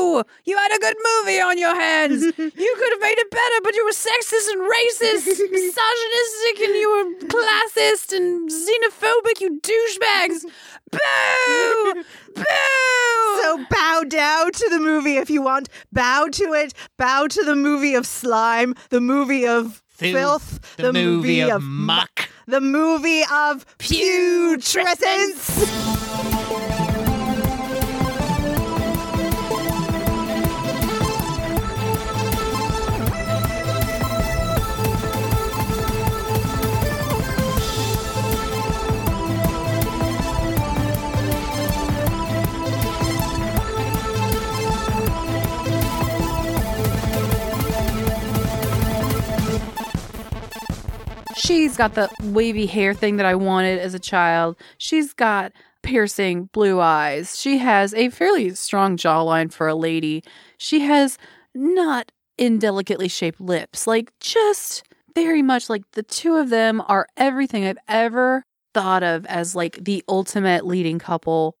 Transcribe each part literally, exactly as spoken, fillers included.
boo! You had a good movie on your hands. You could have made it better, but you were sexist and racist, misogynistic, and you were classist and xenophobic, you douchebags. Boo! Boo! So bow down to the movie if you want. Bow to it. Bow to the movie of slime, the movie of filth, the, the movie, movie of, of muck, the movie of putrescence. She's got the wavy hair thing that I wanted as a child. She's got piercing blue eyes. She has a fairly strong jawline for a lady. She has not indelicately shaped lips. Like, just very much like the two of them are everything I've ever thought of as like the ultimate leading couple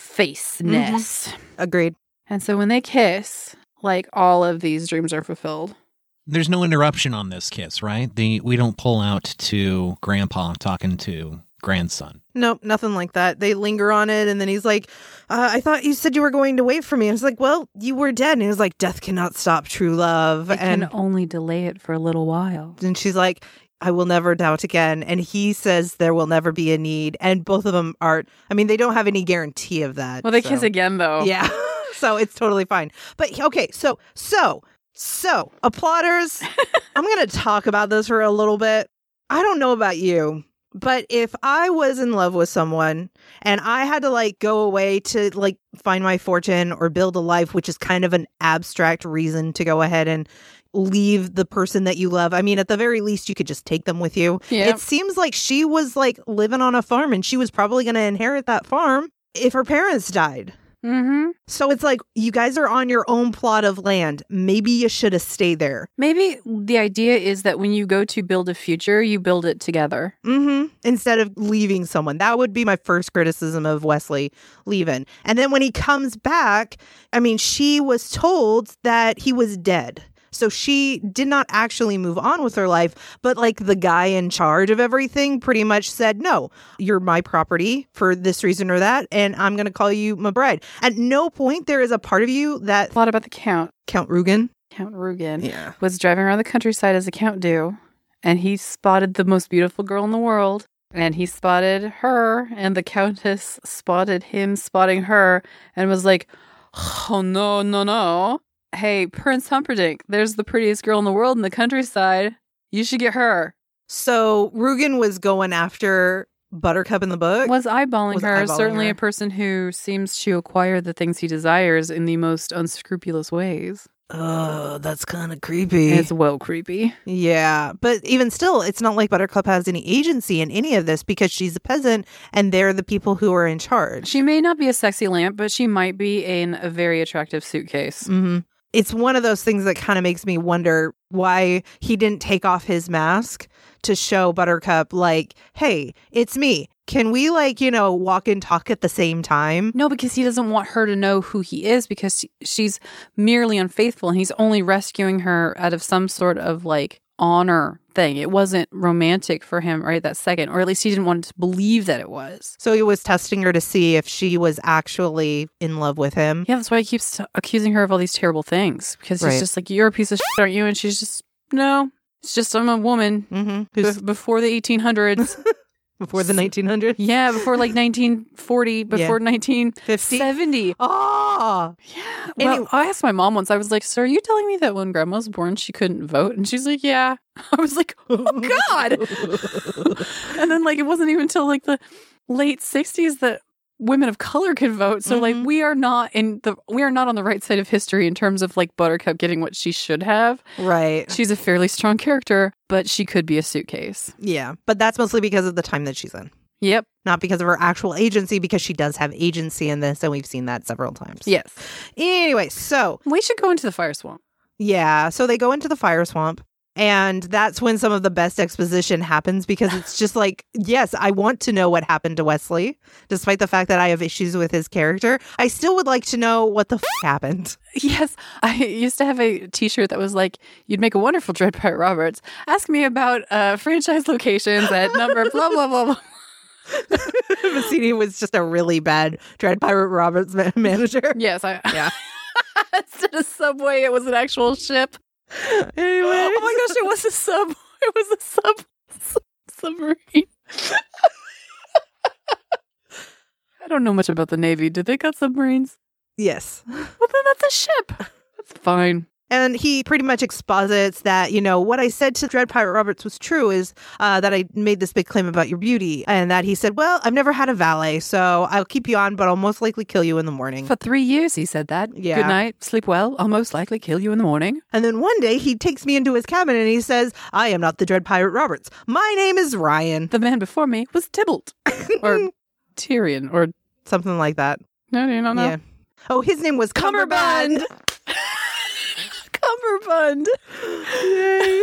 face-ness. Mm-hmm. Agreed. And so when they kiss, like, all of these dreams are fulfilled. There's no interruption on this kiss, right? The we don't pull out to grandpa talking to grandson. Nope, nothing like that. They linger on it, and then he's like, uh, I thought you said you were going to wait for me. And it's like, well, you were dead. And he was like, death cannot stop true love. It and can only delay it for a little while. And she's like, I will never doubt again. And he says there will never be a need. And both of them are, I mean, they don't have any guarantee of that. Well, they so. kiss again, though. Yeah. So it's totally fine. But okay, so, so... So, applauders, I'm going to talk about this for a little bit. I don't know about you, but if I was in love with someone and I had to like go away to like find my fortune or build a life, which is kind of an abstract reason to go ahead and leave the person that you love. I mean, at the very least, you could just take them with you. Yep. It seems like she was like living on a farm and she was probably going to inherit that farm if her parents died. Mm-hmm. So it's like, you guys are on your own plot of land. Maybe you should have stayed there. Maybe the idea is that when you go to build a future, you build it together. Mm-hmm. Instead of leaving someone. That would be my first criticism of Wesley leaving. And then when he comes back, I mean, she was told that he was dead. So she did not actually move on with her life, but like the guy in charge of everything pretty much said, no, you're my property for this reason or that, and I'm going to call you my bride. At no point there is a part of you that... A lot about the Count. Count Rugen? Count Rugen yeah. was driving around the countryside as a count do, and he spotted the most beautiful girl in the world, and he spotted her, and the Countess spotted him spotting her, and was like, oh, no, no, no. Hey, Prince Humperdinck, there's the prettiest girl in the world in the countryside. You should get her. So Rugen was going after Buttercup in the book? Was eyeballing was her. eyeballing Certainly her. A person who seems to acquire the things he desires in the most unscrupulous ways. Oh, that's kind of creepy. It's well creepy. Yeah, but even still, it's not like Buttercup has any agency in any of this because she's a peasant and they're the people who are in charge. She may not be a sexy lamp, but she might be in a very attractive suitcase. Mm-hmm. It's one of those things that kind of makes me wonder why he didn't take off his mask to show Buttercup, like, hey, it's me. Can we, like, you know, walk and talk at the same time? No, because he doesn't want her to know who he is because she's merely unfaithful and he's only rescuing her out of some sort of, like, honor thing. It wasn't romantic for him right that second, or at least he didn't want to believe that it was. So he was testing her to see if she was actually in love with him. Yeah, that's why he keeps accusing her of all these terrible things because Right. he's just like, you're a piece of shit, aren't you? And she's just, no, it's just I'm a woman Mm-hmm. be- before the eighteen hundreds. Before the nineteen hundreds? Yeah, before like nineteen forty, before nineteen seventy. Oh, yeah. Well, Anyway. I asked my mom once, I was like, so are you telling me that when grandma was born, she couldn't vote? And she's like, yeah. I was like, oh, God. And then like, it wasn't even until like the late sixties that women of color could vote. So Mm-hmm. like, we are not in the, we are not on the right side of history in terms of like Buttercup getting what she should have. Right. She's a fairly strong character, but she could be a suitcase. Yeah, but that's mostly because of the time that she's in. Yep. Not because of her actual agency, because she does have agency in this, and we've seen that several times. Yes. Anyway, so We should go into the fire swamp. yeah, so they go into the fire swamp, And that's when some of the best exposition happens because it's just like, yes, I want to know what happened to Wesley, despite the fact that I have issues with his character. I still would like to know what the f- happened. Yes, I used to have a t-shirt that was like, you'd make a wonderful Dread Pirate Roberts. Ask me about uh, franchise locations at number blah, blah, blah, blah. Massini was just a really bad Dread Pirate Roberts ma- manager. Yes, I. Yeah. Instead of Subway, it was an actual ship. Anyway. Oh my gosh, it was a sub. It was a sub, sub submarine. I don't know much about the Navy. Did they got submarines? Yes. Well, then that's a ship. That's fine. And he pretty much exposits that, you know, what I said to Dread Pirate Roberts was true is uh, that I made this big claim about your beauty. And that he said, well, I've never had a valet, so I'll keep you on, but I'll most likely kill you in the morning. For three years, he said that. Yeah. Good night. Sleep well. I'll most likely kill you in the morning. And then one day he takes me into his cabin and he says, I am not the Dread Pirate Roberts. My name is Ryan. The man before me was Tybalt. Or Tyrion. Or something like that. no, you don't know. Yeah. Oh, his name was Cumberbund. Cumberbund. Yay.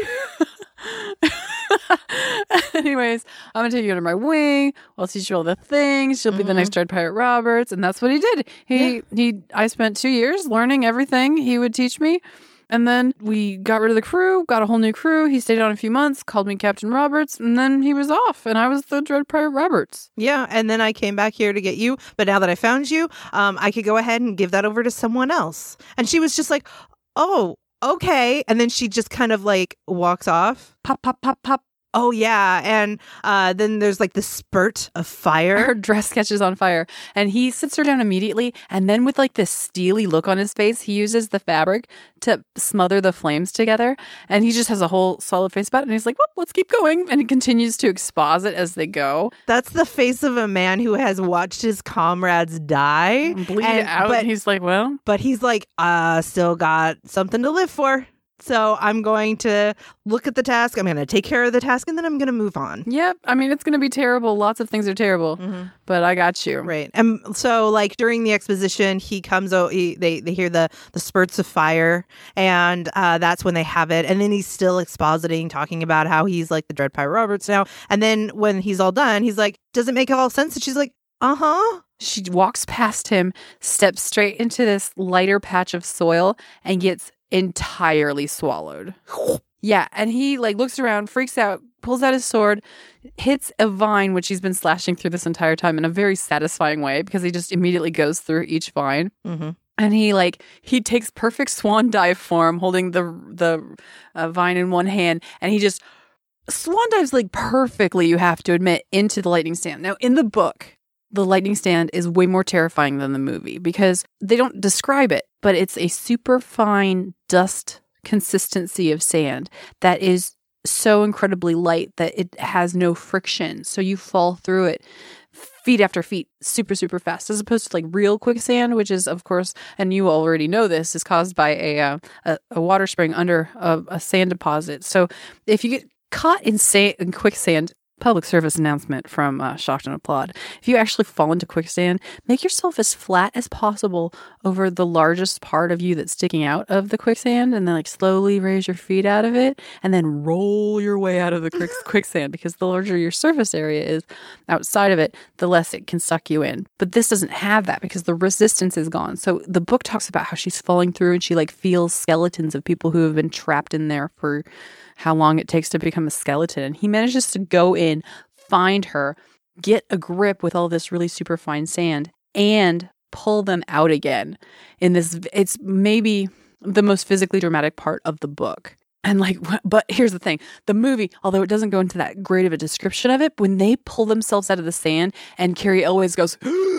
Anyways, I'm going to take you under my wing. I'll teach you all the things. You'll be Mm-hmm. the next Dread Pirate Roberts. And that's what he did. He, Yeah. he, I spent two years learning everything he would teach me. And then we got rid of the crew, got a whole new crew. He stayed on a few months, called me Captain Roberts, and then he was off. And I was the Dread Pirate Roberts. Yeah, and then I came back here to get you. But now that I found you, um, I could go ahead and give that over to someone else. And she was just like, oh, okay. And then she just kind of like walks off. Pop, pop, pop, pop. Oh, yeah. And uh, then there's like the spurt of fire. Her dress catches on fire. And he sits her down immediately. And then with like this steely look on his face, he uses the fabric to smother the flames together. And he just has a whole solid face about it. And he's like, well, let's keep going. And he continues to exposit as they go. That's the face of a man who has watched his comrades die. Bleed And- out. But, And he's like, well, but he's like, uh, still got something to live for. So I'm going to look at the task. I'm going to take care of the task, and then I'm going to move on. yep. I mean, it's going to be terrible. Lots of things are terrible. Mm-hmm. But I got you. Right. And so like during the exposition, he comes out, he, they, they hear the, the spurts of fire, and uh, that's when they have it. And then he's still expositing, talking about how he's like the Dread Pirate Roberts now. And then when he's all done, he's like, does it make all sense? And she's like, uh-huh. She walks past him, steps straight into this lighter patch of soil, and gets entirely swallowed. Yeah, and he like looks around, freaks out, pulls out his sword, hits a vine, which he's been slashing through this entire time in a very satisfying way because he just immediately goes through each vine. Mm-hmm. And he like he takes perfect swan dive form, holding the the uh, vine in one hand, and he just swan dives like perfectly. You have to admit, into the lightning stand. Now in the book, the lightning stand is way more terrifying than the movie because they don't describe it, but it's a super fine dust consistency of sand that is so incredibly light that it has no friction. So you fall through it feet after feet, super, super fast, as opposed to like real quicksand, which is, of course, and you already know this, is caused by a uh, a, a water spring under a, a sand deposit. So if you get caught in, sa- in quicksand, public service announcement from uh, Shocked and Applaud. If you actually fall into quicksand, make yourself as flat as possible over the largest part of you that's sticking out of the quicksand, and then like slowly raise your feet out of it, and then roll your way out of the quick- quicksand, because the larger your surface area is outside of it, the less it can suck you in. But this doesn't have that because the resistance is gone. So the book talks about how she's falling through and she like feels skeletons of people who have been trapped in there for how long it takes to become a skeleton. And he manages to go in, find her, get a grip with all this really super fine sand, and pull them out again in this. It's maybe the most physically dramatic part of the book. And like, but here's the thing. The movie, although it doesn't go into that great of a description of it, when they pull themselves out of the sand and Carrie Elways goes,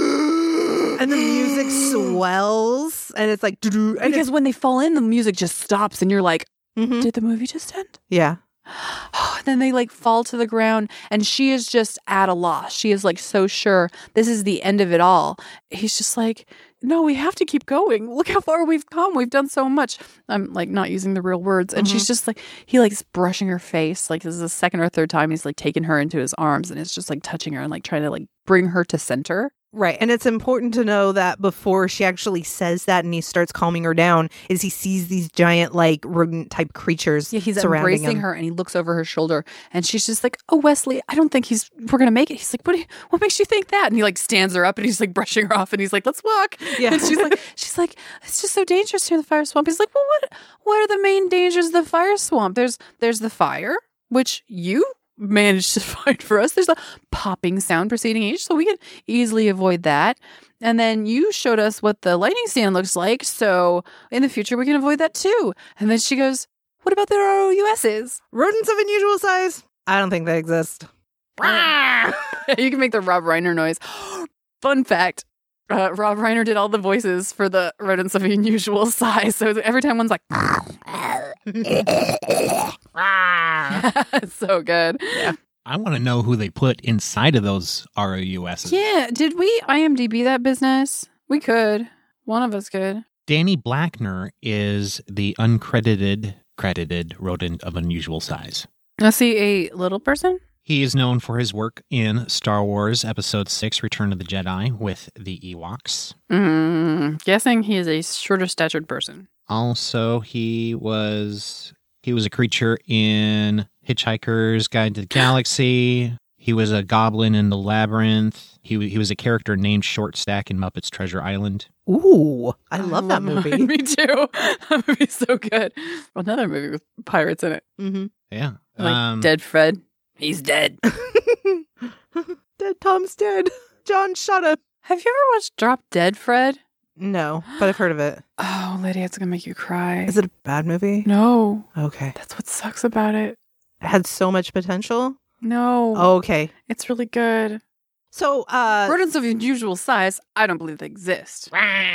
and the music swells, and it's like, doo-doo, and because when they fall in, the music just stops and you're like, Mhm. did the movie just end? yeah. Then they like fall to the ground, and she is just at a loss. She is like so sure this is the end of it all. He's just like, no, we have to keep going. Look how far we've come. We've done so much. I'm like not using the real words. And she's just like, he likes brushing her face. Like this is the second or third time he's like taking her into his arms, and it's just like touching her and like trying to like bring her to center. Right. And it's important to know that before she actually says that and he starts calming her down, is he sees these giant, like, rodent type creatures. Yeah, he's surrounding embracing him. her and he looks over her shoulder and she's just like, oh, Wesley, I don't think he's, we're going to make it. He's like, what, do you, what makes you think that? And he like stands her up and he's like brushing her off and he's like, let's walk. Yeah. And she's like, she's like, it's just so dangerous here in the fire swamp. He's like, well, what, what are the main dangers of the fire swamp? There's, there's the fire, which you managed to find for us. There's a popping sound preceding each, so we can easily avoid that. And then you showed us what the lightning stand looks like, so in the future we can avoid that too. And then she goes, what about the R O U Ss? Rodents of unusual size? I don't think they exist. You can make the Rob Reiner noise. Fun fact. Uh, Rob Reiner did all the voices for the rodents of unusual size. So every time one's like, it's so good. Yeah. I want to know who they put inside of those R O U Ss. Yeah. Did we I M D B that business? We could. One of us could. Danny Blackner is the uncredited, credited rodent of unusual size. Is he a little person? He is known for his work in Star Wars Episode six, Return of the Jedi, with the Ewoks. Mm, guessing he is a shorter statured person. Also, he was he was a creature in Hitchhiker's Guide to the Galaxy. He was a goblin in The Labyrinth. He he was a character named Short Stack in Muppets Treasure Island. Ooh, I love that movie. Me too. That movie's so good. Another movie with pirates in it. Mm-hmm. Yeah. Like um, Dead Fred. He's dead. Dead Tom's dead. John shot him. Have you ever watched Drop Dead Fred? No, but I've heard of it. Oh, Lydia, it's going to make you cry. Is it a bad movie? No. Okay. That's what sucks about it. It had so much potential. No. Oh, okay. It's really good. So, uh... Rodents of unusual size, I don't believe they exist.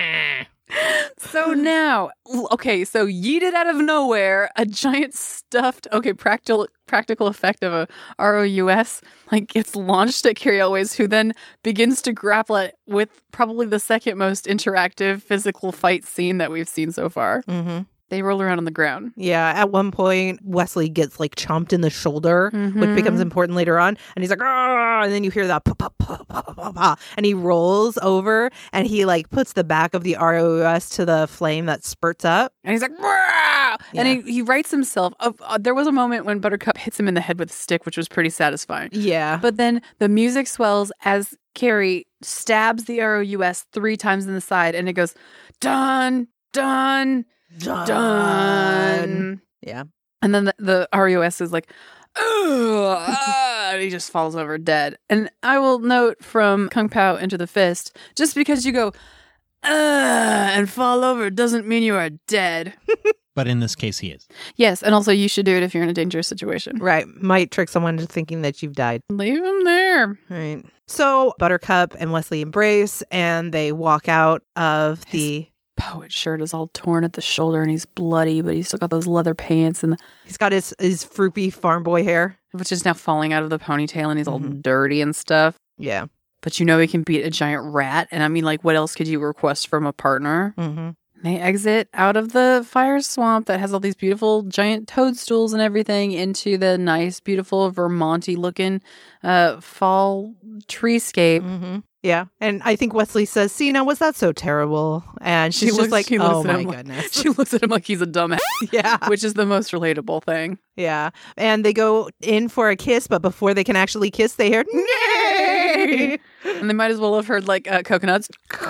So now, okay, so yeeted out of nowhere, a giant stuffed, okay, practical practical effect of a R O U S, like, gets launched at Carrie Elways, who then begins to grapple it with probably the second most interactive physical fight scene that we've seen so far. Mm-hmm. They roll around on the ground. Yeah, at one point, Wesley gets, like, chomped in the shoulder, Mhm. which becomes important later on. And he's like, "Argh!" And then you hear that, pa, pa, pa, pa, pa, pa, and he rolls over, and he, like, puts the back of the R O U S to the flame that spurts up. And he's like, "Rah!" And Yeah. he, he writes himself. Uh, uh, there was a moment when Buttercup hits him in the head with a stick, which was pretty satisfying. Yeah. But then the music swells as Carrie stabs the R O U S three times in the side, and it goes, done, done, Done. done. Yeah. And then the, the R O U S is like, ugh, ah, and he just falls over dead. And I will note from Kung Pao Into the Fist, just because you go, ugh, and fall over doesn't mean you are dead. but in this case, he is. Yes, and also you should do it if you're in a dangerous situation. Right. Might trick someone into thinking that you've died. Leave him there. Right. So Buttercup and Wesley embrace, and they walk out of the... Poet shirt is all torn at the shoulder and he's bloody, but he's still got those leather pants and the, He's got his, his froopy farm boy hair. which is now falling out of the ponytail and he's all Mhm. dirty and stuff. Yeah. But you know he can beat a giant rat, and I mean, like, what else could you request from a partner? Mm-hmm. They exit out of the fire swamp that has all these beautiful giant toadstools and everything into the nice, beautiful Vermont-y looking uh, fall treescape. Mm-hmm. Yeah. And I think Wesley says, see, now was that so terrible? And she's She just looks- like, she looks oh at my him like- goodness. She looks at him like he's a dumbass, Yeah. which is the most relatable thing. Yeah. And they go in for a kiss, but before they can actually kiss, they hear, nay! And they might as well have heard like uh, coconuts.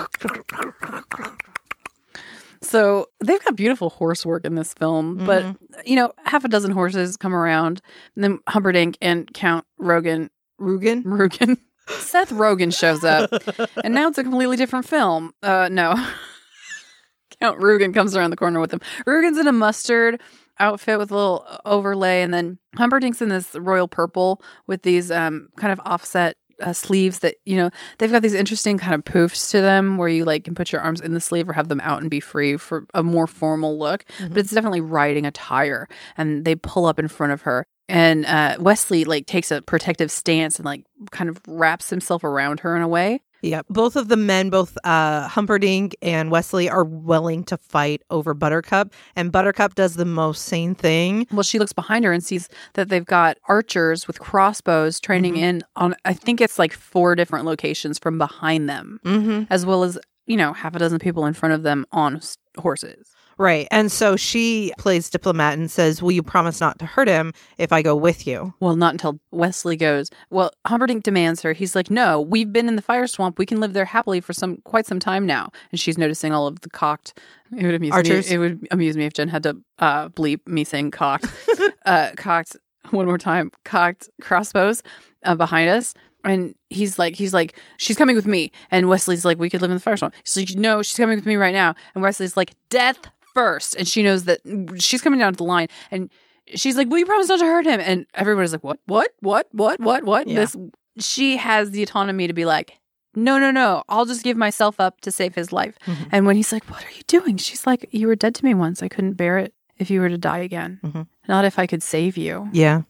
So they've got beautiful horse work in this film, but you know, half a dozen horses come around, and then Humperdinck and Count Rogan, Rugen? Rugen, Seth Rogen shows up, and now it's a completely different film. Uh, no, Count Rugen comes around the corner with him. Rugen's in a mustard outfit with a little overlay, and then Humperdinck's in this royal purple with these um kind of offset uh, sleeves that, you know, they've got these interesting kind of poofs to them where you like can put your arms in the sleeve or have them out and be free for a more formal look. Mhm. But it's definitely riding attire, and they pull up in front of her. And uh, Wesley like takes a protective stance and like kind of wraps himself around her in a way. Yeah, both of the men, both uh, Humperdinck and Wesley, are willing to fight over Buttercup, and Buttercup does the most sane thing. Well, she looks behind her and sees that they've got archers with crossbows training Mhm. in on, I think it's like four different locations from behind them, Mm-hmm. as well as, you know, half a dozen people in front of them on s- horses. Right, and so she plays diplomat and says, will you promise not to hurt him if I go with you? Well, not until Wesley goes. Well, Humperdinck demands her. He's like, no, we've been in the fire swamp. We can live there happily for some quite some time now. And she's noticing all of the cocked. It would amuse Archers? me. It would amuse me if Jen had to uh, bleep me saying cocked, uh, cocked one more time, cocked crossbows uh, behind us. And he's like, he's like, she's coming with me. And Wesley's like, we could live in the fire swamp. She's like, no, she's coming with me right now. And Wesley's like, death first. And she knows that she's coming down to the line. And she's like, will you promise not to hurt him? And everybody's like, what, what, what, what, what, what? Yeah. This, she has the autonomy to be like, no, no, no, I'll just give myself up to save his life. Mhm. And when he's like, what are you doing? She's like, you were dead to me once. I couldn't bear it if you were to die again. Mhm. Not if I could save you. Yeah.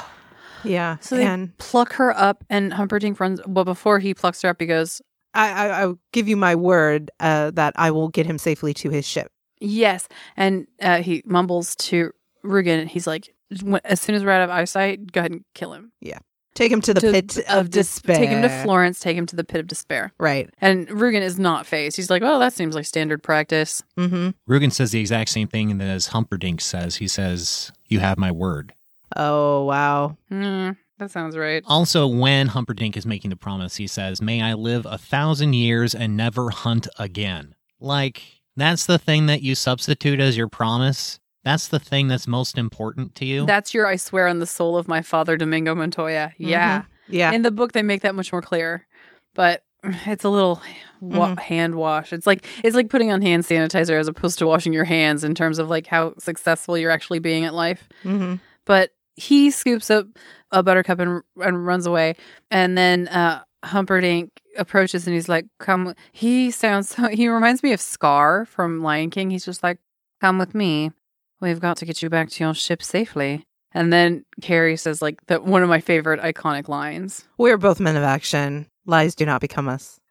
Yeah. So they and pluck her up, and Humperdinck runs. Well, before he plucks her up, he goes, I, I, I'll give you my word uh, that I will get him safely to his ship. yes. And uh, he mumbles to Rugen. He's like, "When- as soon as we're out of eyesight, go ahead and kill him. Take him to the To- pit of dis- despair. Take him to Florence. Take him to the pit of despair. Right. And Rugen is not phased. He's like, well, that seems like standard practice. Mm-hmm. Rugen says the exact same thing as Humperdinck says. He says, you have my word. Oh, wow. Hmm, that sounds right. Also, when Humperdinck is making the promise, he says, may I live a thousand years and never hunt again. Like, that's the thing that you substitute as your promise. That's the thing that's most important to you. That's your I swear on the soul of my father, Domingo Montoya. Yeah. Yeah. In the book, they make that much more clear. But it's a little wa- Mhm. hand wash. It's like it's like putting on hand sanitizer as opposed to washing your hands in terms of like how successful you're actually being at life. Mm-hmm. But he scoops up a Buttercup and and runs away. And then uh, Humperdinck approaches and he's like, come. He sounds so, he reminds me of Scar from Lion King. He's just like, come with me. We've got to get you back to your ship safely. And then Carrie says like that one of my favorite iconic lines. We're both men of action. Lies do not become us.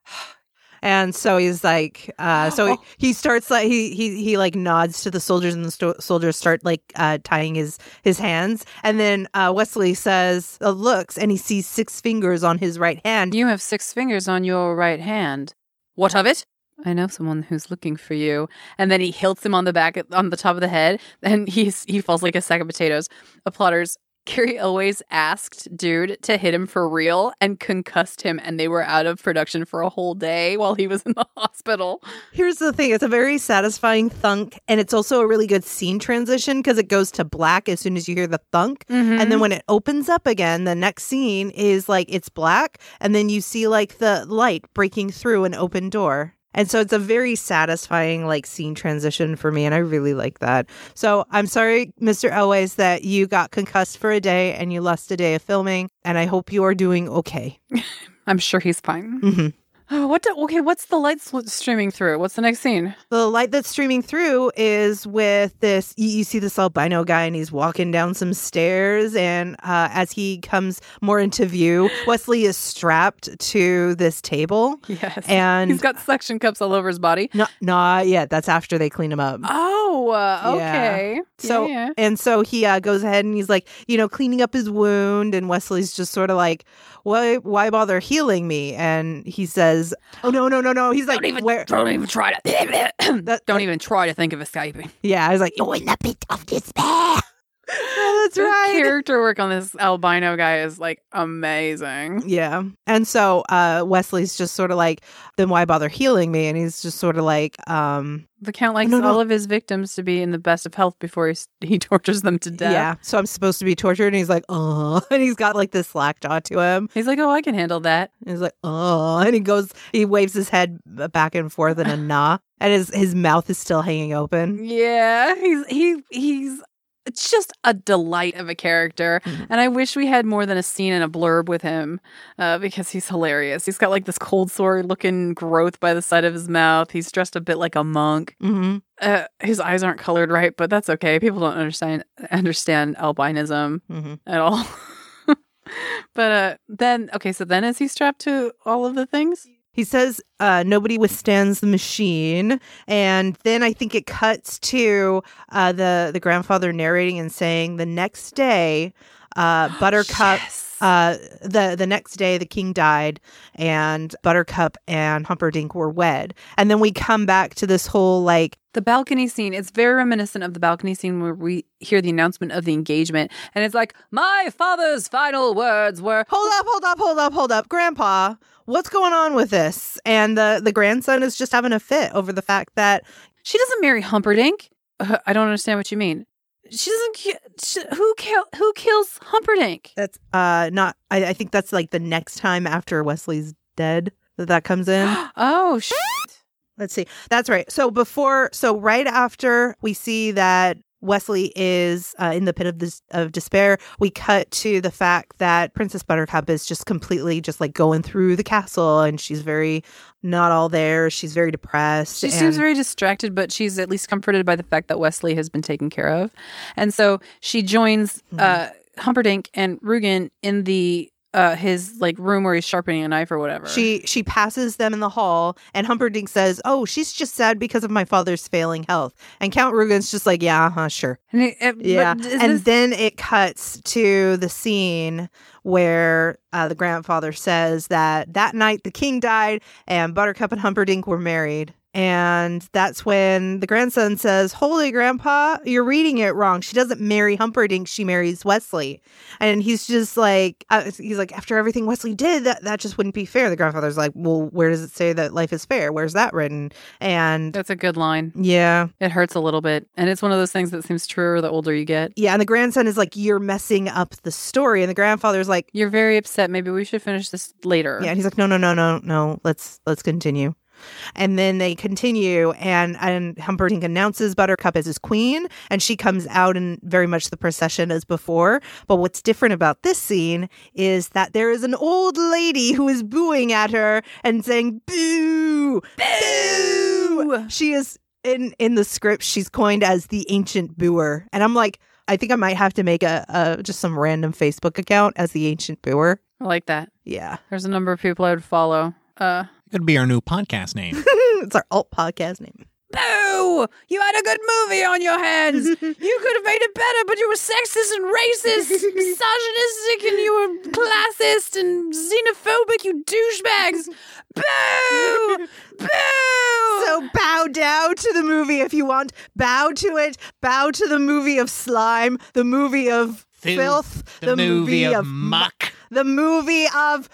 And so he's like, uh, so he, he starts like he he he like nods to the soldiers, and the sto- soldiers start like uh, tying his his hands. And then uh, Wesley says, uh, looks, and he sees six fingers on his right hand. You have six fingers on your right hand. What of it? I know someone who's looking for you. And then he hilts him on the back, on the top of the head, and he's he falls like a sack of potatoes. Applauders. Carrie always asked Dude to hit him for real and concussed him, and they were out of production for a whole day while he was in the hospital. Here's the thing: it's a very satisfying thunk, and it's also a really good scene transition because it goes to black as soon as you hear the thunk. And then when it opens up again, the next scene is like it's black, and then you see like the light breaking through an open door. And so it's a very satisfying like scene transition for me, and I really like that. So I'm sorry, Mister Elways, that you got concussed for a day and you lost a day of filming, and I hope you are doing okay. I'm sure he's fine. Mm-hmm. Oh, what? Do, okay, what's the light sl- streaming through? What's the next scene? The light that's streaming through is with this, you, you see this albino guy, and he's walking down some stairs, and uh, as he comes more into view, Wesley is strapped to this table. Yes. And he's got suction cups all over his body. not, not yet. That's after they clean him up. Oh, uh, Yeah. okay. So, yeah, yeah. and so he uh, goes ahead and he's like, you know, cleaning up his wound. And Wesley's just sort of like, why, why bother healing me? And he says, oh, no, no, no, no. He's like, Don't even, where? don't even try to. That- don't even try to think of escaping. Yeah, I was like, you're in the pit of despair. Oh, that's The right. character work on this albino guy is like amazing. Yeah. And so uh, Wesley's just sort of like, then why bother healing me? And he's just sort of like, um, The Count likes No, no. all of his victims to be in the best of health before he, s- he tortures them to death. yeah. So I'm supposed to be tortured. And he's like, oh, and he's got like this slack jaw to him. He's like, oh, I can handle that. And he's like, oh, and he goes, he waves his head back and forth in a nah, and his his mouth is still hanging open. Yeah, he's he he's it's just a delight of a character, Mhm. and I wish we had more than a scene and a blurb with him, uh, because he's hilarious. He's got like this cold sore looking growth by the side of his mouth. He's dressed a bit like a monk. Mm-hmm. Uh, his eyes aren't colored right, but that's okay. People don't understand understand albinism Mm-hmm. at all. But uh, then okay, so then is he strapped to all of the things? He says uh, nobody withstands the machine. And then I think it cuts to uh, the, the grandfather narrating and saying the next day, uh, Buttercup... Yes. Uh, the the next day, the king died, and Buttercup and Humperdinck were wed. And then we come back to this whole like the balcony scene. It's very reminiscent of the balcony scene where we hear the announcement of the engagement, and it's like, "My father's final words were." Hold up, hold up, hold up, hold up, Grandpa. What's going on with this? And the the grandson is just having a fit over the fact that she doesn't marry Humperdinck. Uh, I don't understand what you mean. She doesn't. Ki- she, who kill? Who kills Humperdinck? That's uh not. I, I think that's like the next time after Wesley's dead that that comes in. Oh shit! Let's see. That's right. So before, so right after we see that Wesley is uh, in the pit of this of despair, we cut to the fact that Princess Buttercup is just completely just like going through the castle, and she's very not all there. She's very depressed. She and... seems very distracted, but she's at least comforted by the fact that Wesley has been taken care of. And so she joins mm-hmm. uh, Humperdinck and Rugen in the uh, his like room where he's sharpening a knife or whatever. She she passes them in the hall, and Humperdinck says, "Oh, she's just sad because of my father's failing health." And Count Rugen's just like, "Yeah, uh-huh, sure." And it, it, yeah. And this... then it cuts to the scene where uh, the grandfather says that that night the king died and Buttercup and Humperdinck were married. And that's when the grandson says, "Holy Grandpa, you're reading it wrong. She doesn't marry Humperdinck. She marries Wesley." And he's just like, uh, he's like, after everything Wesley did, that, that just wouldn't be fair. The grandfather's like, "Well, where does it say that life is fair? Where's that written?" And that's a good line. Yeah. It hurts a little bit. And it's one of those things that seems truer the older you get. Yeah. And the grandson is like, "You're messing up the story." And the grandfather's like, "You're very upset. Maybe we should finish this later." Yeah. And he's like, no, no, no, no, no. Let's, let's continue. And then they continue, and, and Humperdinck announces Buttercup as his queen, and she comes out in very much the procession as before. But what's different about this scene is that there is an old lady who is booing at her and saying, "Boo! Boo!" She is, in, in the script, she's coined as the ancient booer. And I'm like, I think I might have to make a, a just some random Facebook account as the ancient booer. I like that. Yeah. There's a number of people I would follow. Uh, it could be our new podcast name. It's our alt podcast name. Boo! You had a good movie on your hands. You could have made it better, but you were sexist and racist, misogynistic, and you were classist and xenophobic, you douchebags. Boo! Boo! So bow down to the movie if you want. Bow to it. Bow to the movie of slime, the movie of filth, the, the movie, movie of, of muck. The movie of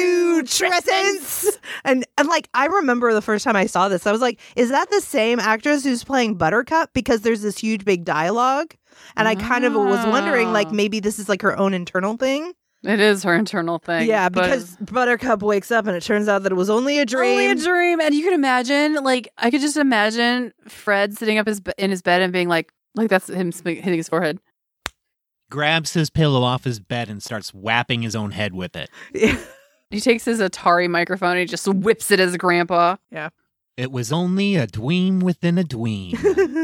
putrescence. And, and like, I remember the first time I saw this, I was like, is that the same actress who's playing Buttercup? Because there's this huge big dialogue. And I kind of was wondering, like, maybe this is like her own internal thing. It is her internal thing. Yeah, because but... Buttercup wakes up and it turns out that it was only a dream. Only a dream. And you can imagine, like, I could just imagine Fred sitting up his in his bed and being like, like, that's him hitting his forehead. Grabs his pillow off his bed and starts whapping his own head with it. Yeah. He takes his Atari microphone and he just whips it as Grandpa. Yeah. It was only a dweem within a dweem.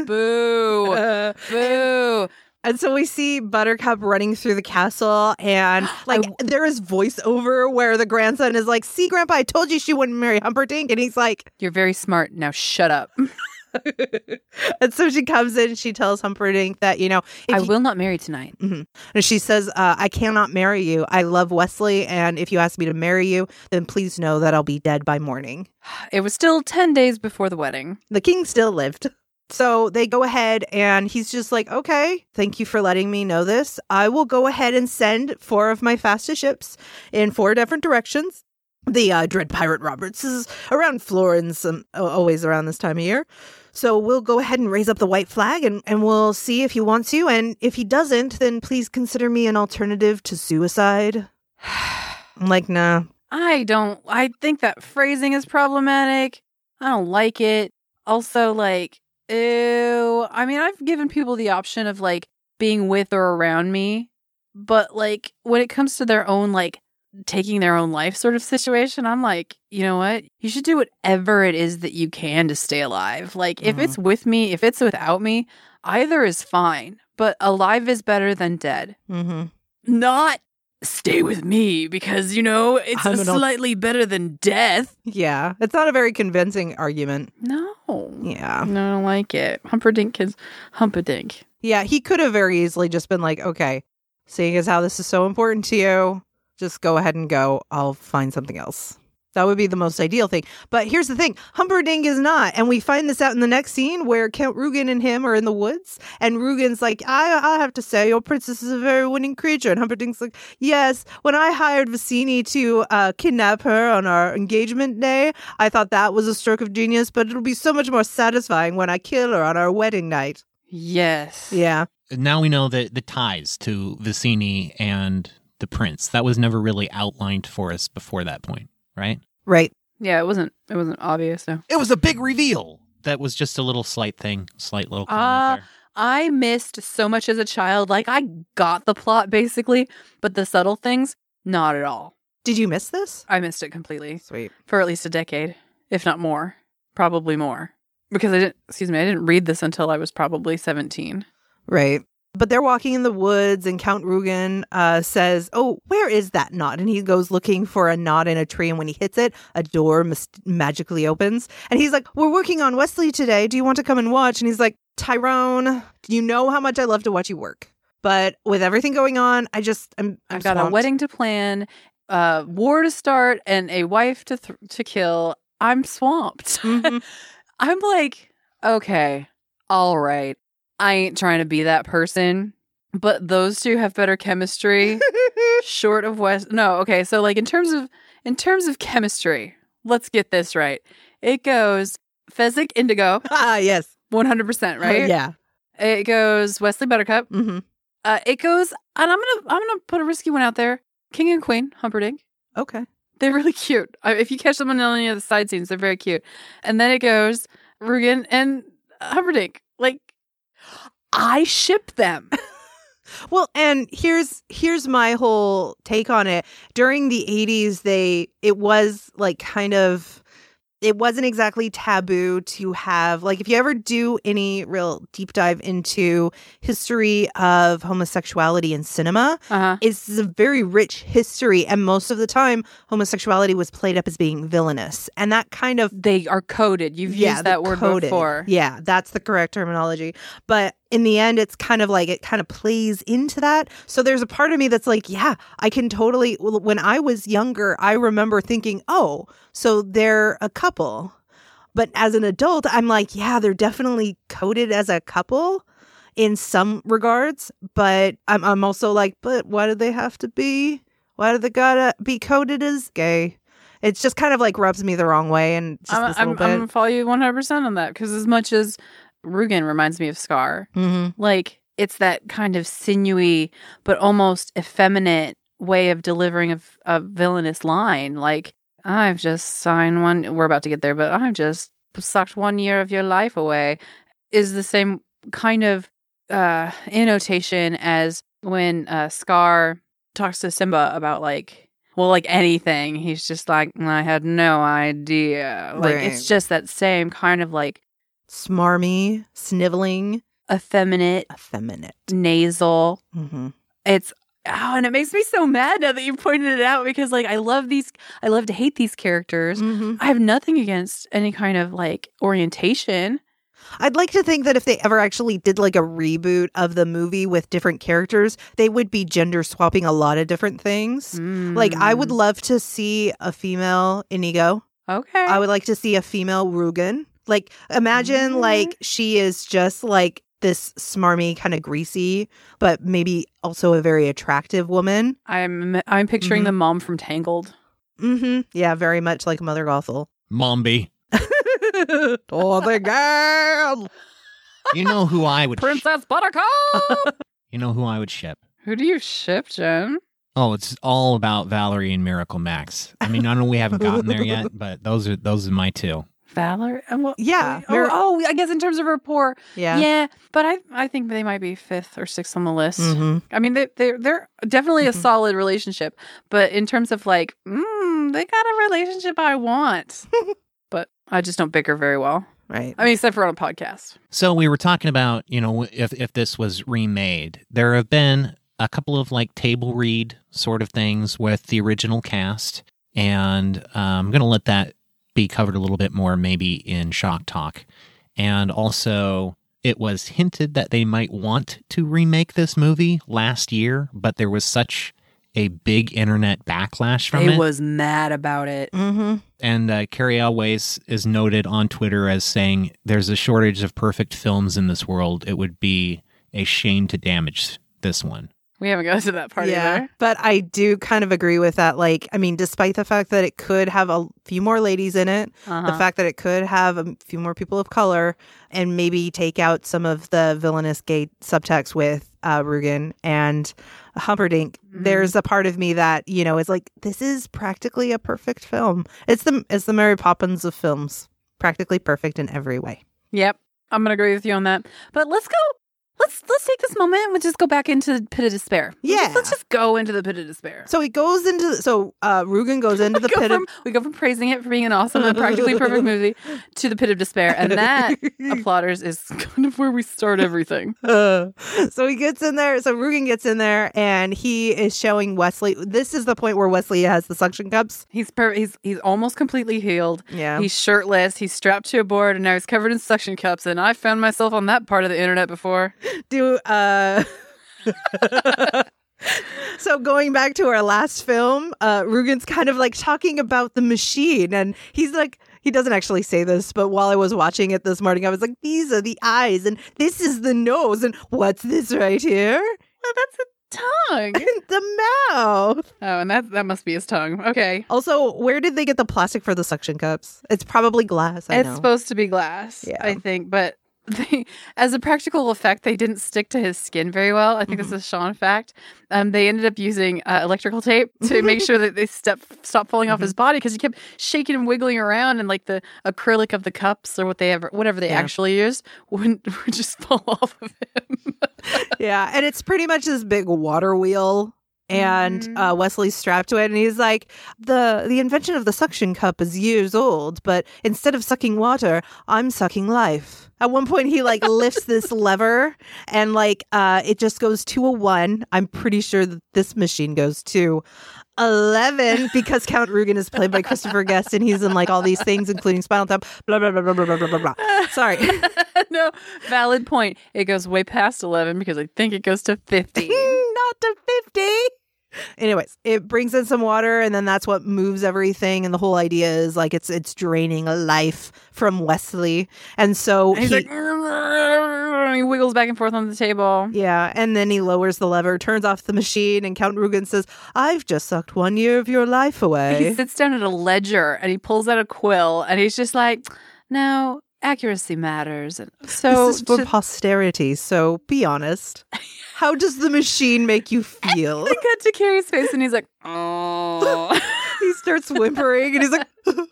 Boo. Uh, Boo. And, and so we see Buttercup running through the castle, and like I, there is voiceover where the grandson is like, "See, Grandpa, I told you she wouldn't marry Humperdinck." And he's like, "You're very smart. Now shut up." And so she comes in and she tells Humperdinck that, you know, I he, will not marry tonight. Mm-hmm. And she says, uh, I cannot marry you. I love Wesley. And if you ask me to marry you, then please know that I'll be dead by morning. It was still ten days before the wedding. The king still lived. So they go ahead and he's just like, okay, thank you for letting me know this. I will go ahead and send four of my fastest ships in four different directions. The uh, Dread Pirate Roberts is around Florence, um, always around this time of year. So we'll go ahead and raise up the white flag and, and we'll see if he wants to. And if he doesn't, then please consider me an alternative to suicide. I'm like, nah. I don't, I think that phrasing is problematic. I don't like it. Also, like, ew. I mean, I've given people the option of, like, being with or around me. But, like, when it comes to their own, like, taking their own life sort of situation, I'm like, you know what? You should do whatever it is that you can to stay alive. Like, mm-hmm. if it's with me, if it's without me, either is fine. But alive is better than dead. Mm-hmm. Not stay with me because, you know, it's I'm a an al- slightly better than death. Yeah. It's not a very convincing argument. No. Yeah. No, I don't like it. Humperdinck is Humperdinck. Yeah. He could have very easily just been like, okay, seeing as how this is so important to you, just go ahead and go. I'll find something else. That would be the most ideal thing. But here's the thing. Humperdinck is not. And we find this out in the next scene where Count Rugen and him are in the woods. And Rugen's like, I, I have to say, your princess is a very winning creature. And Humperdinck's like, yes, when I hired Vicini to uh, kidnap her on our engagement day, I thought that was a stroke of genius. But it'll be so much more satisfying when I kill her on our wedding night. Yes. Yeah. Now we know the, the ties to Vicini and the prince. That was never really outlined for us before that point, right? Right. Yeah, it wasn't it wasn't obvious, no. It was a big reveal. That was just a little slight thing, slight little comment Ah, there. I missed so much as a child. Like, I got the plot, basically, but the subtle things, not at all. Did you miss this? I missed it completely. Sweet. For at least a decade, if not more. Probably more. Because I didn't, excuse me, I didn't read this until I was probably seventeen. Right. But they're walking in the woods, and Count Rugen uh, says, oh, where is that knot? And he goes looking for a knot in a tree, and when he hits it, a door mis- magically opens. And he's like, we're working on Wesley today. Do you want to come and watch? And he's like, Tyrone, you know how much I love to watch you work. But with everything going on, I just, I'm, I'm I've got swamped. a wedding to plan, a war to start, and a wife to th- to kill. I'm swamped. Mhm. I'm like, okay, all right. I ain't trying to be that person, but those two have better chemistry. Short of West. No, okay. So like in terms of in terms of chemistry, let's get this right. It goes Fezzik Indigo, Ah, yes. one hundred percent, right? Oh, yeah. It goes Wesley Buttercup. Mm-hmm. Uh, it goes, and I'm gonna I'm gonna put a risky one out there. King and Queen, Humperdinck. Okay. They're really cute. Uh, If you catch them on any of the side scenes, they're very cute. And then it goes Rugen and Humperdinck. Like, I ship them. Well, and here's here's my whole take on it. During the eighties, they it was like kind of it wasn't exactly taboo to have, like, if you ever do any real deep dive into history of homosexuality in cinema, Uh-huh. it's a very rich history, and most of the time homosexuality was played up as being villainous, and that kind of They are coded. You've yeah, used that the word coded. before. Yeah, that's the correct terminology. But in the end, it's kind of like it kind of plays into that. So there's a part of me that's like, yeah, I can totally. well, When I was younger, I remember thinking, oh, so they're a couple. But as an adult, I'm like, yeah, they're definitely coded as a couple in some regards. But I'm, I'm also like, but why do they have to be? Why do they gotta be coded as gay? It's just kind of like rubs me the wrong way. And just I'm, this I'm, little I'm bit. going to follow you one hundred percent on that because as much as Rugen reminds me of Scar, Mm-hmm. like it's that kind of sinewy but almost effeminate way of delivering a, a villainous line. Like, I've just signed one, we're about to get there, but I've just sucked one year of your life away is the same kind of uh, annotation as when uh, Scar talks to Simba about like, well, like anything. He's just like, I had no idea. Like, Right. it's just that same kind of like Smarmy, sniveling, effeminate, effeminate. nasal. Mm-hmm. It's oh, and it makes me so mad now that you pointed it out because like I love these, I love to hate these characters. Mm-hmm. I have nothing against any kind of like orientation. I'd like to think that if they ever actually did like a reboot of the movie with different characters, they would be gender swapping a lot of different things. Like, I would Mm. love to see a female Inigo. Okay. I would like to see a female Rugen. Like, imagine Mm. like she is just like this smarmy, kind of greasy, but maybe also a very attractive woman. I'm I'm picturing Mhm. the mom from Tangled. Mm-hmm. Yeah, very much like Mother Gothel. Mombi. Oh, the girl. You know who I would Princess Buttercup. You know who I would ship? Who do you ship, Jen? Oh, it's all about Valerie and Miracle Max. I mean, I know we haven't gotten there yet, but those are those are my two. Valor? Uh, well, Yeah, Oh, Mir- oh, I guess in terms of rapport, Yeah. yeah. But I I think they might be fifth or sixth on the list. Mm-hmm. I mean, they they're they're definitely Mhm. a solid relationship. But in terms of like, mm, they got a relationship I want. But I just don't bicker very well. Right. I mean, except for on a podcast. So we were talking about, you know, if if this was remade, there have been a couple of like table read sort of things with the original cast. And uh, I'm going to let that be covered a little bit more maybe in Shock Talk. And also, it was hinted that they might want to remake this movie last year, but there was such a big internet backlash from They it. was mad about it. Mm-hmm. And uh, Carrie Elways is noted on Twitter as saying, there's a shortage of perfect films in this world. It would be a shame to damage this one. We haven't got to that part yeah, either. but I do kind of agree with that. Like, I mean, despite the fact that it could have a few more ladies in it, Uh-huh. the fact that it could have a few more people of color, and maybe take out some of the villainous gay subtext with uh, Rugen and Humperdinck, Mhm. there's a part of me that, you know, is like, this is practically a perfect film. It's the it's the Mary Poppins of films, practically perfect in every way. Yep. I'm going to agree with you on that. But let's go. Let's let's take this moment and we'll just go back into the pit of despair. Let's Yeah. just- Let's just go into the pit of despair. So he goes into so uh, Rugen goes into the we, go pit from, of we go from praising it for being an awesome and practically perfect movie to the pit of despair. And that, applauders, is kind of where we start everything. Uh, so he gets in there. So Rugen gets in there, and he is showing Wesley. This is the point where Wesley has the suction cups. He's per- he's he's almost completely healed. Yeah. He's shirtless. He's strapped to a board, and now he's covered in suction cups. And I found myself on that part of the internet before. Do uh. So going back to our last film, uh, Rugen's kind of like talking about the machine, and he's like, he doesn't actually say this, but while I was watching it this morning, I was like, these are the eyes, and this is the nose, and what's this right here? Oh, that's a tongue. The mouth. Oh, and that that must be his tongue. Okay. Also, where did they get the plastic for the suction cups? It's probably glass. I It's know. supposed to be glass, Yeah. I think, but they, as a practical effect, they didn't stick to his skin very well. I think Mm-hmm. this is a Sean fact. Um, they ended up using uh, electrical tape to make sure that they step stop falling off his Mm-hmm. body because he kept shaking and wiggling around, and like the acrylic of the cups or what they ever, whatever they Yeah. actually used, wouldn't would just fall off of him. Yeah, and it's pretty much this big water wheel, and Mhm. uh, Wesley's strapped to it, and he's like, the the invention of the suction cup is years old, but instead of sucking water, I'm sucking life. At one point, he like lifts this lever, and like uh, it just goes to a one. I'm pretty sure that this machine goes to eleven because Count Rugen is played by Christopher Guest, and he's in like all these things, including Spinal Tap. Blah blah blah blah blah blah blah blah. Sorry. No, valid point. It goes way past eleven because I think it goes to fifty. Not to fifty. Anyways, it brings in some water, and then that's what moves everything. And the whole idea is like it's it's draining life from Wesley, and so And he's he, like, and he wiggles back and forth on the table. yeah, and then he lowers the lever, turns off the machine, and Count Rugen says, "I've just sucked one year of your life He away." sits down at a ledger and he pulls out a quill and he's just like, now accuracy matters. And so This is for to- posterity, so be honest. How does the machine make you feel? I cut to Carrie's face and he's like, oh. He starts whimpering, and he's like,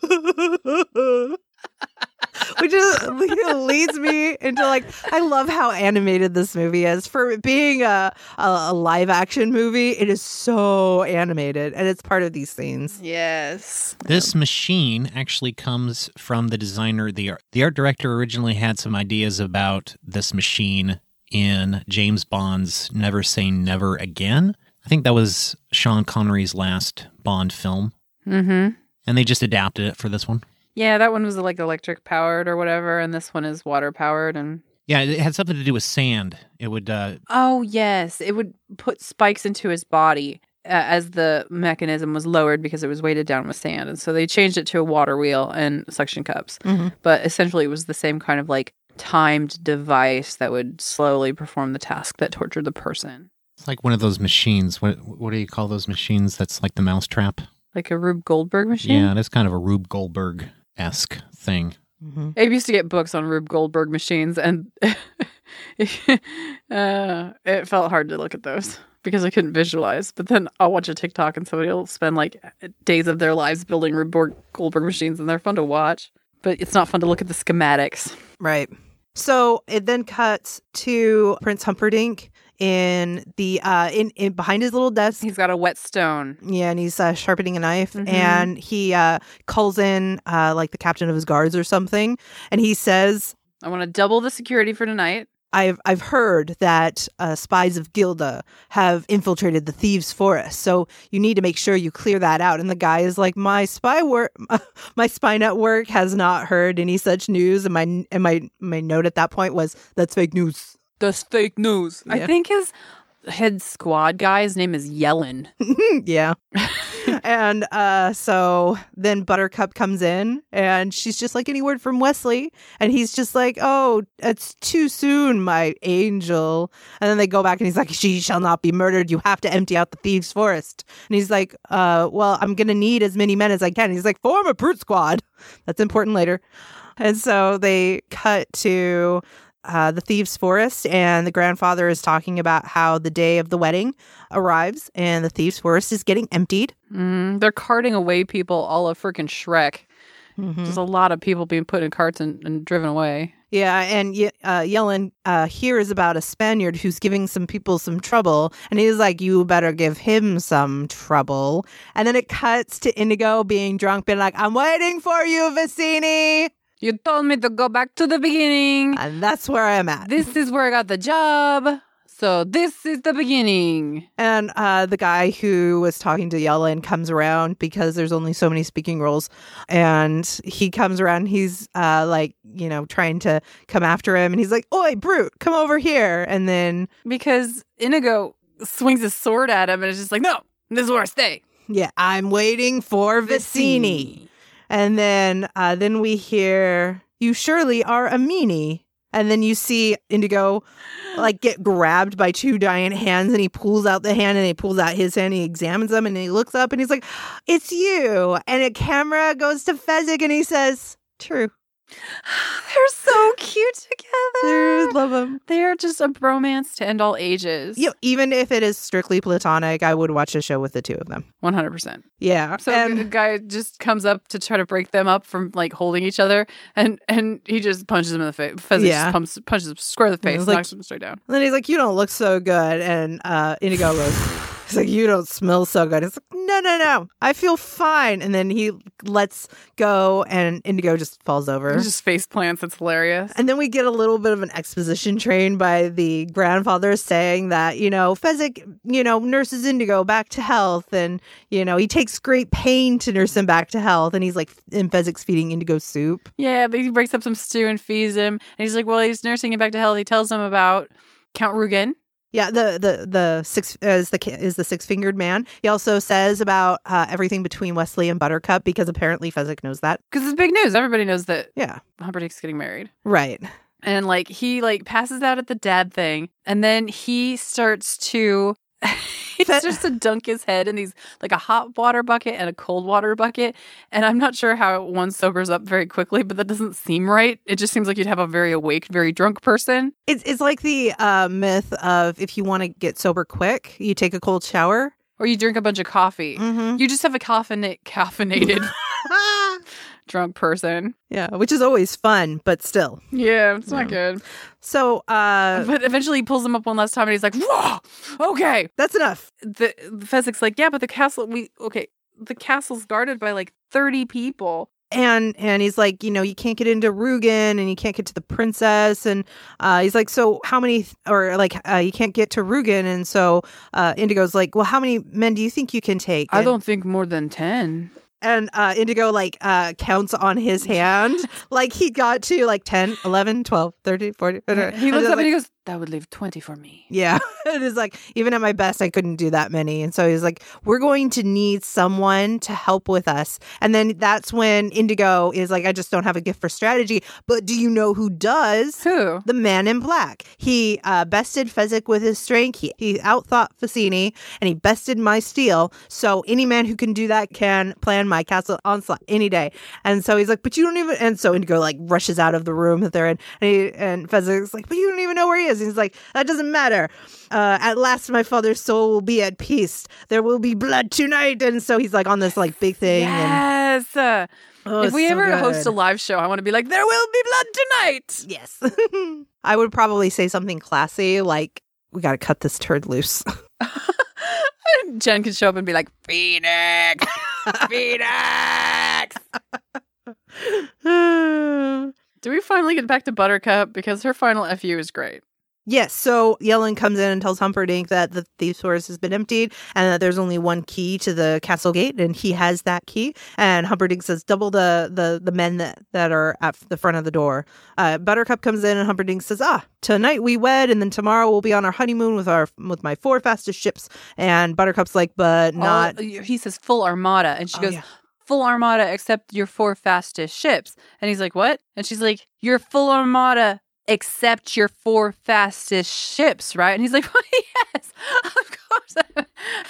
which is, leads me into like, I love how animated this movie is. For being a, a, a live action movie, it is so animated, and it's part of these scenes. Yes. This machine actually comes from the designer. The art, the art director originally had some ideas about this machine in James Bond's Never Say Never Again. I think that was Sean Connery's last Bond film. Mm-hmm. And they just adapted it for this one. Yeah, that one was like electric powered or whatever, and this one is water powered. And Yeah, it had something to do with sand. It would, uh, oh yes, it would put spikes into his body uh, as the mechanism was lowered because it was weighted down with sand, and so they changed it to a water wheel and suction cups. Mm-hmm. But essentially, it was the same kind of like timed device that would slowly perform the task that tortured the person, it's like one of those machines. What what do you call those machines? That's like the mousetrap. like a Rube Goldberg machine. Yeah, that's kind of a Rube Goldberg-esque thing. Mm-hmm. I used to get books on Rube Goldberg machines, and uh, it felt hard to look at those because I couldn't visualize. But then I'll watch a TikTok and somebody will spend like days of their lives building Rube Borg- Goldberg machines, and they're fun to watch. But it's not fun to look at the schematics. Right. So it then cuts to Prince Humperdinck in the uh in, in behind his little desk. He's got a whetstone. Yeah, and he's uh, sharpening a knife, Mhm. and he uh, calls in uh, like the captain of his guards or something, and he says, I want to double the security for tonight. I've I've heard that uh, spies of Gilda have infiltrated the thieves' forest, so you need to make sure you clear that out. And the guy is like, my spy work, my spy network has not heard any such news. And my and my my note at that point was, that's fake news. That's fake news. Yeah. I think his head squad guy, his name is Yellen. Yeah. And uh, so then Buttercup comes in and she's just like, any word from Wesley? And he's just like, oh, it's too soon, my angel. And then they go back and he's like, she shall not be murdered. You have to empty out the thieves' forest. And he's like, uh, well, I'm going to need as many men as I can. And he's like, form a brute squad. That's important later. And so they cut to Uh, the thieves' forest, and the grandfather is talking about how the day of the wedding arrives and the thieves' forest is getting emptied. Mm, they're carting away people all of freaking Shrek. Mm-hmm. There's a lot of people being put in carts and, and driven away. Yeah, and uh, Yellen uh, hears about a Spaniard who's giving some people some trouble, and he's like, you better give him some trouble. And then it cuts to Indigo being drunk, being like, I'm waiting for you, Vicini. You told me to go back to the beginning. And that's where I'm at. This is where I got the job. So this is the beginning. And uh, the guy who was talking to Yellen comes around because there's only so many speaking roles. And he comes around. He's uh, like, you know, trying to come after him. And he's like, oi, brute, come over here. And then... Because Inigo swings his sword at him and it's just like, no, this is where I stay. Yeah, I'm waiting for Vicini. Vicini. And then uh, then we hear, you surely are a meanie. And then you see Indigo like get grabbed by two giant hands, and he pulls out the hand and he pulls out his hand and he examines them and he looks up and he's like, it's you. And a camera goes to Fezzik and he says, true. They're so cute together. I love them. They're just a bromance to end all ages. You know, even if it is strictly platonic, I would watch a show with the two of them. one hundred percent. Yeah. So and the guy just comes up to try to break them up from like holding each other, and and he just punches him in the face. Fezzik yeah. just pumps, punches him square in the face, and knocks like, him straight down. And then he's like, you don't look so good. And uh, Indigo goes... He's like, you don't smell so good. It's like, no, no, no. I feel fine. And then he lets go and Indigo just falls over. He just face plants. It's hilarious. And then we get a little bit of an exposition train by the grandfather saying that, you know, Fezzik, you know, nurses Indigo back to health. And, you know, he takes great pain to nurse him back to health. And he's like, and Fezzik's feeding Indigo soup. Yeah, but he breaks up some stew and feeds him. And he's like, well, he's nursing him back to health. He tells him about Count Rugen. Yeah, the the the six is the is the six fingered man. He also says about uh, everything between Wesley and Buttercup because apparently Fezzik knows that. Because it's big news. Everybody knows that. Yeah, Humperdinck's getting married. Right. And like he like passes out at the dad thing, and then he starts to he starts to dunk his head in these like a hot water bucket and a cold water bucket. And I'm not sure how one sobers up very quickly, but that doesn't seem right. It just seems like you'd have a very awake, very drunk person. It's it's like the uh, myth of if you want to get sober quick, you take a cold shower. Or you drink a bunch of coffee. Mm-hmm. You just have a caffeinated, caffeinated drunk person. Yeah, which is always fun, but still. Yeah, it's yeah. not good. So, uh... But eventually he pulls him up one last time and he's like, whoa, okay. That's enough. The, the Fezzik's like, yeah, but the castle, we, okay, the castle's guarded by like thirty people. And and he's like, you know, you can't get into Rugen and you can't get to the princess. And uh, he's like, so how many, th- or like, uh, you can't get to Rugen. And so uh, Indigo's like, well, how many men do you think you can take? I and, don't think more than ten. And uh, Indigo like uh, counts on his hand. Like he got to like ten, eleven, twelve, thirteen, fourteen. He looks up like, and he goes, that would leave twenty for me. Yeah. It is like, even at my best, I couldn't do that many. And so he's like, we're going to need someone to help with us. And then that's when Indigo is like, I just don't have a gift for strategy. But do you know who does? Who? The Man in Black. He uh, bested Fezzik with his strength. He, he outthought Vicini, and he bested my steel. So any man who can do that can plan my castle onslaught any day. And so he's like, but you don't even... And so Indigo like rushes out of the room that they're in. And, he, and Fezzik's like, but you don't even know where he is. And he's like, that doesn't matter. Uh, at last, my father's soul will be at peace. There will be blood tonight. And so he's like on this like big thing. Yes. And, oh, if we so ever good. host a live show, I want to be like, there will be blood tonight. Yes. I would probably say something classy like, we got to cut this turd loose. Jen could show up and be like, Phoenix! Phoenix! Do we finally get back to Buttercup? Because her final F U is great. Yes, so Yellen comes in and tells Humperdinck that the thief's horse has been emptied and that there's only one key to the castle gate, and he has that key. And Humperdinck says, double the, the, the men that, that are at the front of the door. Uh, Buttercup comes in and Humperdinck says, ah, tonight we wed, and then tomorrow we'll be on our honeymoon with our with my four fastest ships. And Buttercup's like, but not... All, he says full armada, and she Oh, goes... yeah. Full armada except your four fastest ships. And he's like, what? And she's like, your full armada except your four fastest ships, right? And he's like, well, yes, of course.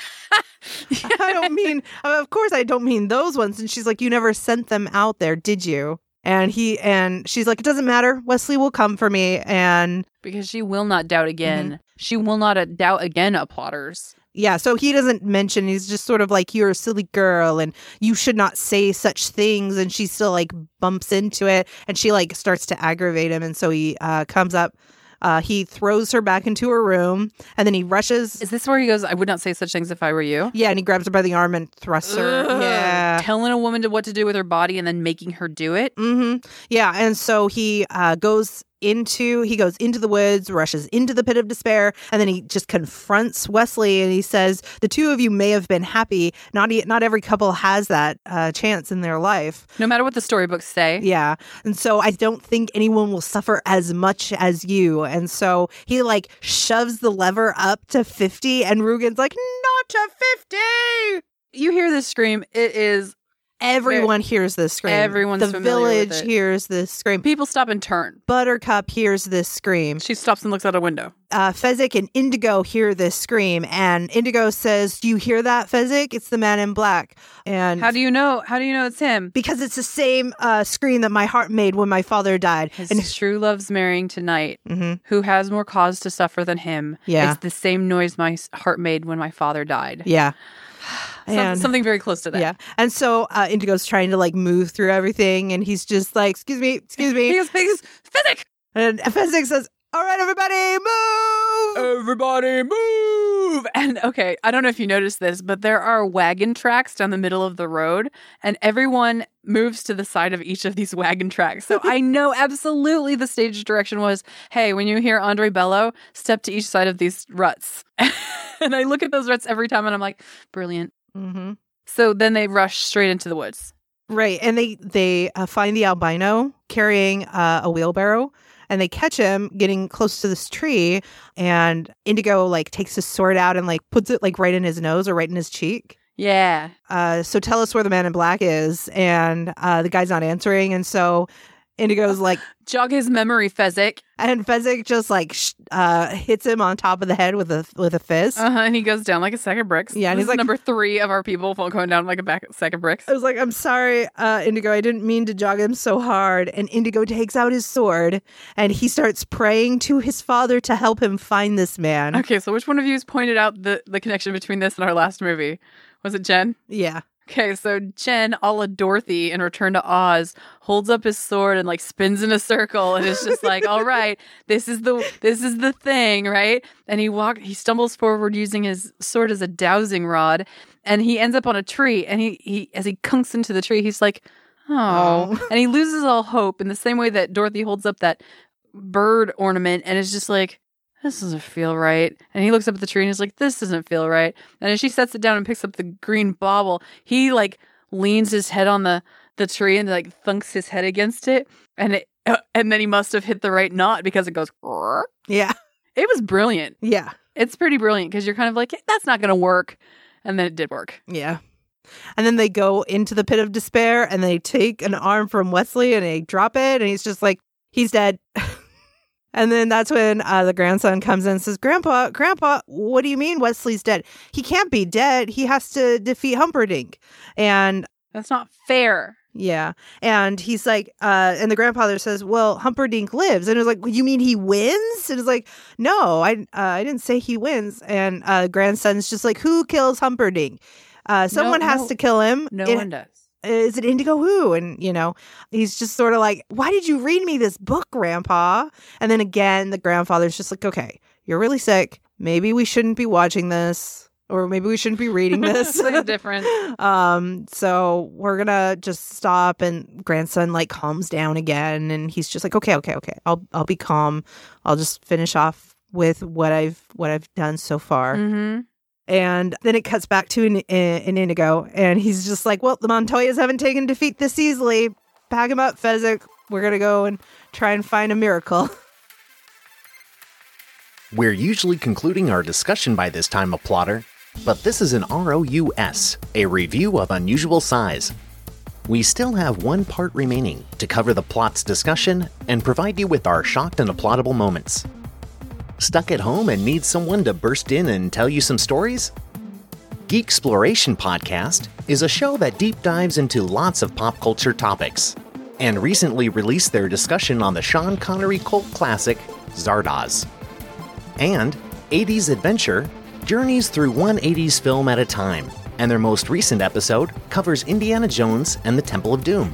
I don't mean, of course I don't mean those ones. And she's like, you never sent them out there, did you? And he, and she's like, it doesn't matter. Wesley will come for me. And because she will not doubt again. Mm-hmm. She will not uh, doubt again, plotters. yeah, so he doesn't mention, he's just sort of like, you're a silly girl and you should not say such things. And she still like bumps into it and she like starts to aggravate him. And so he uh, comes up, uh, he throws her back into her room and then he rushes. Is this where he goes, I would not say such things if I were you? Yeah, and he grabs her by the arm and thrusts her. Ugh. Yeah. Telling a woman to what to do with her body and then making her do it. Mm-hmm. Yeah, and so he uh, goes into he goes into the woods, rushes into the pit of despair, and then he just confronts Wesley and he says, the two of you may have been happy. Not e- not every couple has that uh, chance in their life. No matter what the storybooks say. Yeah. And so I don't think anyone will suffer as much as you. And so he like shoves the lever up to fifty and Rugen's like, not to fifty. You hear this scream, it is... Everyone hears this scream. Everyone's the familiar with village it. hears this scream. People stop and turn. Buttercup hears this scream. She stops and looks out a window. Uh, Fezzik and Indigo hear this scream, and Indigo says, do you hear that, Fezzik? It's the man in black. And How do you know? How do you know it's him? because it's the same uh, scream that my heart made when my father died. His And true love's marrying tonight. Mhm. Who has more cause to suffer than him? Yeah. It's the same noise my s- heart made when my father died. yeah. Some- And- something very close to that. Yeah. And so uh, Indigo's trying to like move through everything, and he's just like, excuse me, excuse He me. goes, he goes, Fezzik! And Fezzik says, all right, everybody, move. Everybody move! And okay, I don't know if you noticed this, but there are wagon tracks down the middle of the road, and everyone moves to the side of each of these wagon tracks. So I know absolutely the stage direction was, hey, when you hear Andre Bello, step to each side of these ruts. And I look at those ruts every time and I'm like, brilliant. Mm-hmm. So then they rush straight into the woods. Right. And they, they uh, find the albino carrying uh, a wheelbarrow. And they catch him getting close to this tree, and Indigo like takes his sword out and like puts it like right in his nose or right in his cheek. Yeah. Uh, so tell us where the man in black is, and uh, the guy's not answering, and so Indigo's like, Jog his memory, Fezzik. and Fezzik just like sh- uh, hits him on top of the head with a with a fist. Uh-huh, and he goes down like a sack of bricks. Yeah, and This he's is like- number three of our people going down like a back, sack of bricks. I was like, I'm sorry, uh, Indigo. I didn't mean to jog him so hard. And Indigo takes out his sword and he starts praying to his father to help him find this man. Okay, so which one of you has pointed out the, the connection between this and our last movie? Was it Jen? Yeah. Okay, so Jen, a la Dorothy in Return to Oz, holds up his sword and like spins in a circle, and it's just like, all right, this is the this is the thing, right? And he walk he stumbles forward using his sword as a dowsing rod, and he ends up on a tree. And he he as he kunks into the tree, he's like, oh, Oh. and he loses all hope in the same way that Dorothy holds up that bird ornament, and is just like, this doesn't feel right. And he looks up at the tree and he's like, this doesn't feel right. And as she sets it down and picks up the green bauble, he like leans his head on the, the tree and like thunks his head against it. And it, uh, and then he must have hit the right knot because it goes, "Grrr." Yeah. It was brilliant. Yeah. It's pretty brilliant because you're kind of like, that's not going to work. And then it did work. Yeah. And then they go into the pit of despair and they take an arm from Wesley and they drop it. And he's just like, he's dead. And then that's when uh, the grandson comes in and says, Grandpa, Grandpa, what do you mean Wesley's dead? He can't be dead. He has to defeat Humperdinck. And That's not fair. yeah. And he's like, uh, and the grandfather says, well, Humperdinck lives. And it was like, you mean he wins? And it's like, no, I uh, I didn't say he wins. And uh, grandson's just like, who kills Humperdinck? Uh, someone has no. to kill him. No It- one does. Is it Indigo who? And, you know, he's just sort of like, why did you read me this book, Grandpa? And then again, the grandfather's just like, okay, you're really sick. Maybe we shouldn't be watching this, or maybe we shouldn't be reading this. Something different. um, so we're gonna just stop, and grandson like calms down again, and he's just like, okay, okay, okay, I'll I'll be calm. I'll just finish off with what I've what I've done so far. Mm-hmm. And then it cuts back to an, an Inigo, and he's just like, well, the Montoyas haven't taken defeat this easily. Pack him up, Fezzik. We're going to go and try and find a miracle. We're usually concluding our discussion by this time, Applaudor, but this is an R O U S, a review of unusual size. We still have one part remaining to cover the plot's discussion and provide you with our shocked and applaudable moments. Stuck at home and need someone to burst in and tell you some stories? Geek Exploration Podcast is a show that deep dives into lots of pop culture topics, and recently released their discussion on the Sean Connery cult classic, Zardoz. And eighties Adventure journeys through one eighties film at a time, and their most recent episode covers Indiana Jones and the Temple of Doom.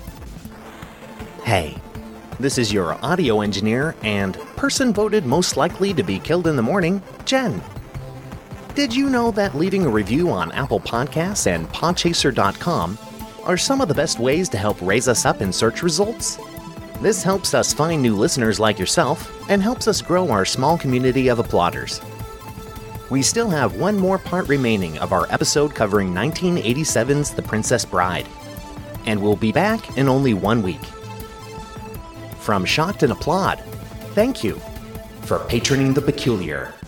Hey, this is your audio engineer and person voted most likely to be killed in the morning, Jen. Did you know that leaving a review on Apple Podcasts and Podchaser dot com are some of the best ways to help raise us up in search results? This helps us find new listeners like yourself and helps us grow our small community of applauders. We still have one more part remaining of our episode covering nineteen eighty-seven's The Princess Bride, and we'll be back in only one week. From Shocked and Applaud, thank you for patroning the peculiar.